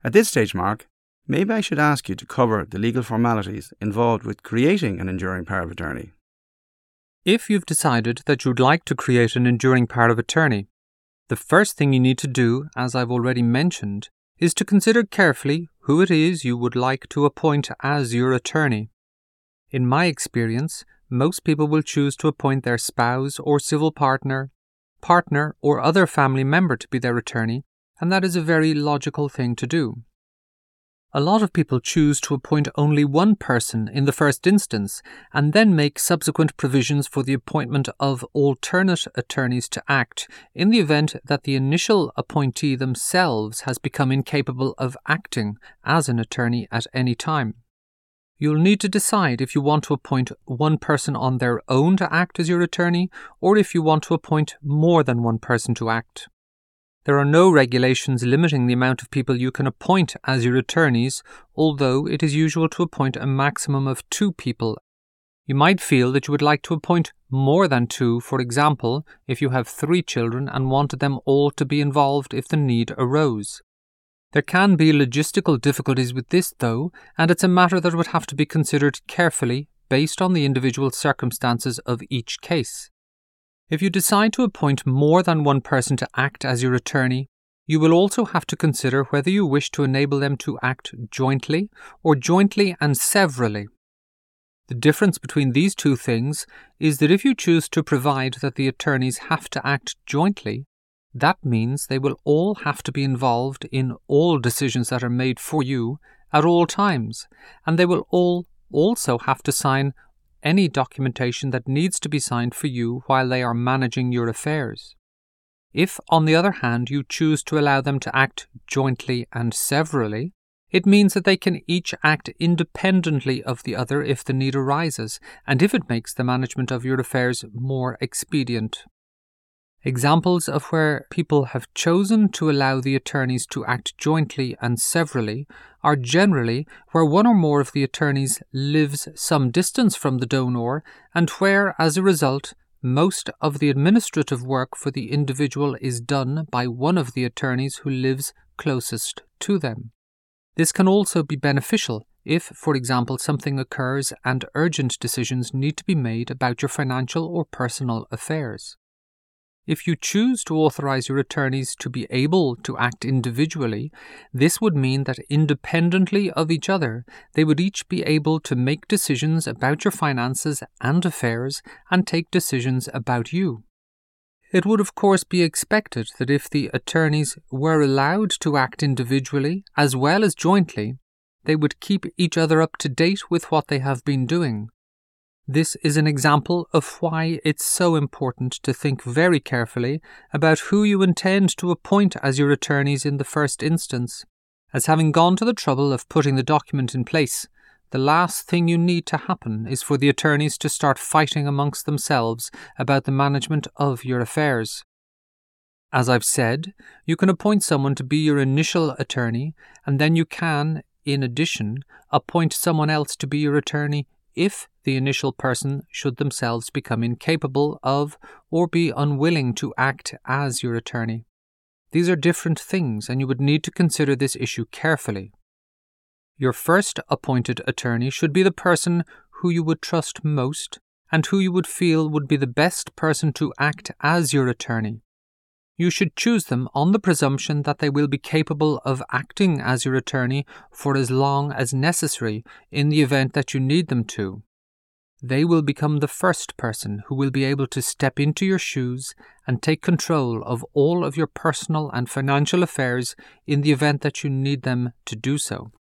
At this stage, Mark, maybe I should ask you to cover the legal formalities involved with creating an enduring power of attorney. If you've decided that you'd like to create an enduring power of attorney, the first thing you need to do, as I've already mentioned, is to consider carefully who it is you would like to appoint as your attorney. In my experience, most people will choose to appoint their spouse or civil partner, or other family member to be their attorney, and that is a very logical thing to do. A lot of people choose to appoint only one person in the first instance and then make subsequent provisions for the appointment of alternate attorneys to act in the event that the initial appointee themselves has become incapable of acting as an attorney at any time. You'll need to decide if you want to appoint one person on their own to act as your attorney or if you want to appoint more than one person to act. There are no regulations limiting the amount of people you can appoint as your attorneys, although it is usual to appoint a maximum of 2 people. You might feel that you would like to appoint more than 2, for example, if you have 3 children and wanted them all to be involved if the need arose. There can be logistical difficulties with this, though, and it's a matter that would have to be considered carefully based on the individual circumstances of each case. If you decide to appoint more than one person to act as your attorney, you will also have to consider whether you wish to enable them to act jointly or jointly and severally. The difference between these two things is that if you choose to provide that the attorneys have to act jointly, that means they will all have to be involved in all decisions that are made for you at all times, and they will all also have to sign any documentation that needs to be signed for you while they are managing your affairs. If, on the other hand, you choose to allow them to act jointly and severally, it means that they can each act independently of the other if the need arises, and if it makes the management of your affairs more expedient. Examples of where people have chosen to allow the attorneys to act jointly and severally are generally where one or more of the attorneys lives some distance from the donor and where, as a result, most of the administrative work for the individual is done by one of the attorneys who lives closest to them. This can also be beneficial if, for example, something occurs and urgent decisions need to be made about your financial or personal affairs. If you choose to authorize your attorneys to be able to act individually, this would mean that independently of each other, they would each be able to make decisions about your finances and affairs and take decisions about you. It would of course be expected that if the attorneys were allowed to act individually as well as jointly, they would keep each other up to date with what they have been doing. This is an example of why it's so important to think very carefully about who you intend to appoint as your attorneys in the first instance, as having gone to the trouble of putting the document in place, the last thing you need to happen is for the attorneys to start fighting amongst themselves about the management of your affairs. As I've said, you can appoint someone to be your initial attorney, and then you can, in addition, appoint someone else to be your attorney if the initial person should themselves become incapable of or be unwilling to act as your attorney. These are different things, and you would need to consider this issue carefully. Your first appointed attorney should be the person who you would trust most and who you would feel would be the best person to act as your attorney. You should choose them on the presumption that they will be capable of acting as your attorney for as long as necessary in the event that you need them to. They will become the first person who will be able to step into your shoes and take control of all of your personal and financial affairs in the event that you need them to do so.